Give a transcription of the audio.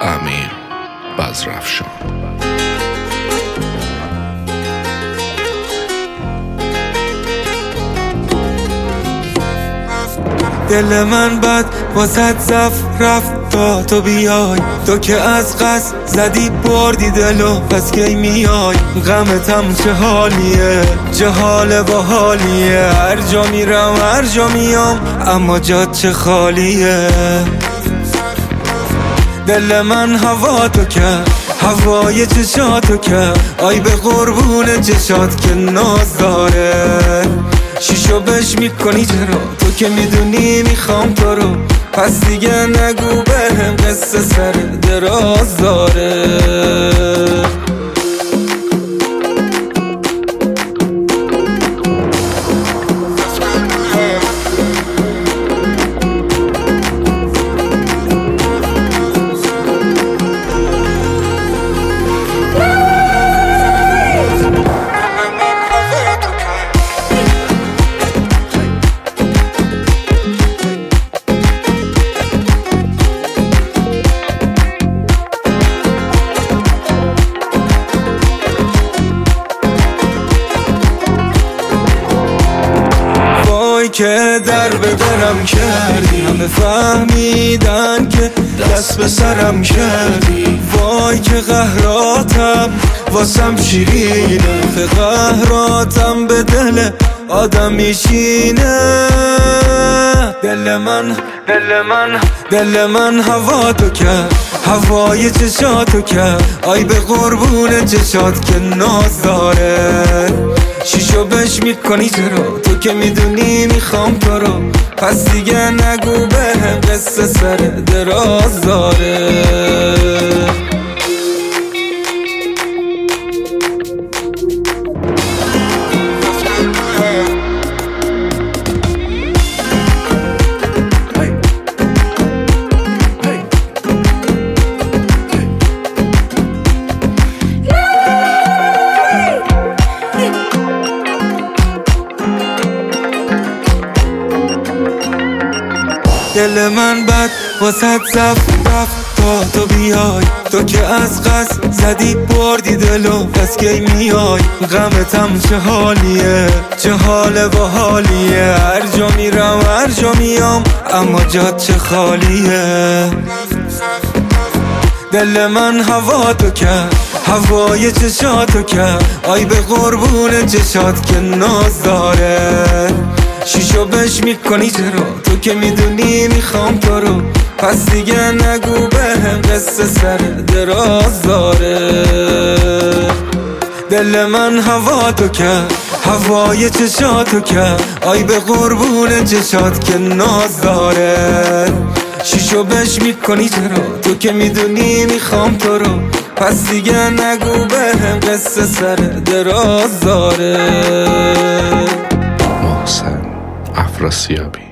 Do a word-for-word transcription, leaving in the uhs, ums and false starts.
امیر بزرافشان. دل من بد واسه زف رفت تا تو بیای، تو که از قصد زدی بردی دلو، پس کی میای؟ غمتم چه حالیه، چه حال با حالیه، هر جا میرم هر جا میام اما جات چه خالیه. دل من هوا تو کرد، هوای چشاتو کرد، آی به قربون چشات که ناز داره. شیشو بش میکنی چرا؟ تو که میدونی میخوام تو رو، پس دیگه نگو بهم قصه سر دراز داره. که در به درم کردی، همه فهمیدن که دست به سرم کردی. وای که قهراتم واسم شیرینه، که قهراتم به دل آدم میشینه. دل من دل من دل من هوا تو کرد، هوای چشاتو کرد، آی به قربون چشات که ناز داره. شیشو بش میکنی چرا؟ تو که میدونی میخوام تو رو، پس دیگه نگو بهم قصه سر دراز داره. دل من بد واسه زف رفت تا تو بیای، تو که از قصد زدی بردی دلو، پس کی میای؟ غمتم چه حالیه، چه حال با حالیه، هر جا میرم هر جا میام اما جات چه خالیه. دل من هوا تو کرد، هوای چشاتو کرد، آی به قربون چشات که ناز داره. شیشو بش میکنی چرا؟ تو که میدونی میخوام تو رو، پس دیگه نگو بهم قصه سر دراز داره. دل من هوا تو کرد، هوای چشاتو کرد، آی به قربون چشات که ناز داره. شیشو بش میکنی چرا؟ تو که میدونی میخوام تو رو، پس دیگه نگو بهم قصه سر دراز داره. محسن افراسیابی.